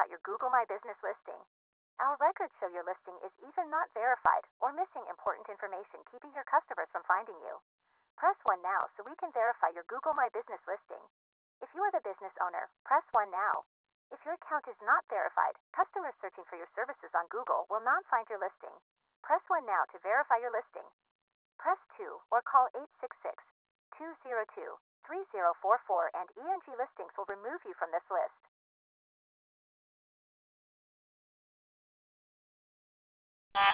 about your Google My Business listing. Our records show your listing is either not verified or missing important information, keeping your customers from finding you. Press 1 now so we can verify your Google My Business listing. If you are the business owner, press 1 now. If your account is not verified, customers searching for your services on Google will not find your listing. Press 1 now to verify your listing. Press 2 or call 866-202-3044 and ENG Listings will remove you from this list.